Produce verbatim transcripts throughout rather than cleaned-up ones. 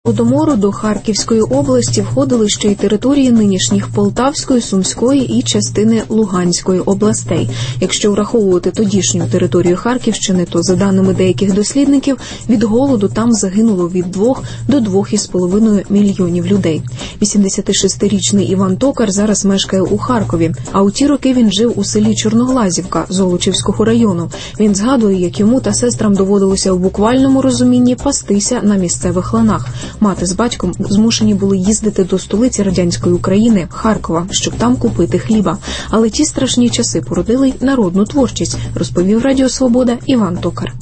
Голодомору до Харківської області входили ще й території нинішніх Полтавської, Сумської і частини Луганської областей. Якщо враховувати тодішню територію Харківщини, то, за даними деяких дослідників, від голоду там загинуло від двох до двох із половиною мільйонів людей. вісімдесятишестирічний Іван Токар зараз мешкає у Харкові, а у ті роки він жив у селі Чорноглазівка Золочівського району. Він згадує, як йому та сестрам доводилося в буквальному розумінні пастися на місцевих ланах. Мати з батьком змушені були їздити до столиці радянської України, Харкова, щоб там купити хліба. Але ті страшні часи породили й народну творчість, розповів Радіо Свобода Іван Токар.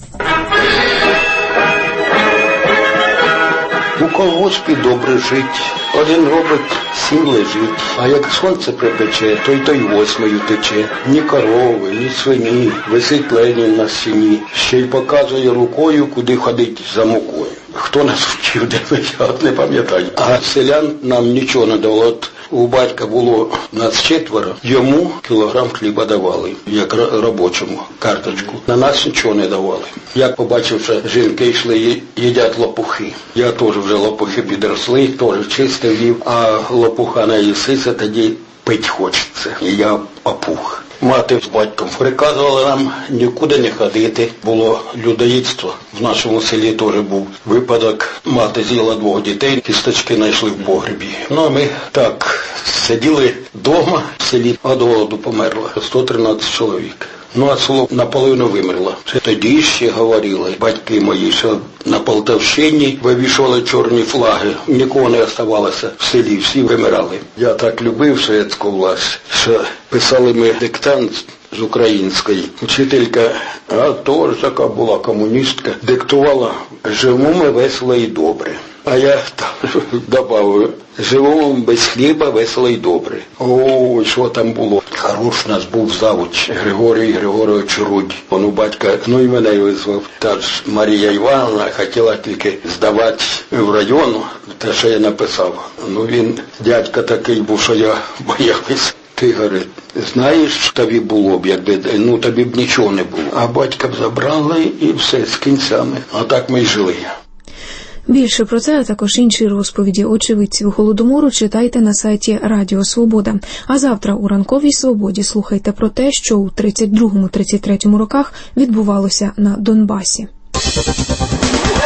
У колгоспі добре жить, один робить, сім лежить. А як сонце припече, то й той восьмою тече. Ні корови, ні свині, висить Ленін на стіні. Ще й показує рукою, куди ходить за мукою. Хто нас вчив, де ми, я не пам'ятаю. А селян нам нічого не дало. От у батька було нас четверо, йому кілограм хліба давали, як робочому, карточку. На нас нічого не давали. Я побачив, що жінки йшли, їдять лопухи. Я теж вже лопухи підросли, теж чистив їв, а лопуха не їситься, тоді пить хочеться. І я опух. Мати з батьком приказували нам нікуди не ходити. Було людоїдство. В нашому селі теж був випадок. Мати з'їла двох дітей, кісточки знайшли в погребі. Ну, а ми так сиділи вдома в селі, а до голоду померло сто тринадцять чоловік. Ну, а село наполовину вимерло. Тоді ще говорили батьки мої, що на Полтавщині вивішували чорні флаги. Нікого не оставалося в селі, всі вимирали. Я так любив совєтську власть, що писали ми диктант з української. Вчителька, а теж така була комуністка, диктувала «Живемо ми весело і добре». А я там добавив, живемо без хліба, весело і добре. Ой, що там було. Хорош у нас був завуч Григорій Григорович Рудь. Он у батька, ну і мене визвав. Та ж Марія Івановна хотіла тільки здавати в район, те, що я написав. Ну він, дядька такий був, що я боявся. Ти, говорить, знаєш, тобі було б, якби, ну тобі б нічого не було. А батька б забрали і все, з кінцями. А так ми й жили. Більше про це, а також інші розповіді очевидців Голодомору читайте на сайті Радіо Свобода. А завтра у ранковій Свободі слухайте про те, що у тридцять другому - тридцять третьому роках відбувалося на Донбасі.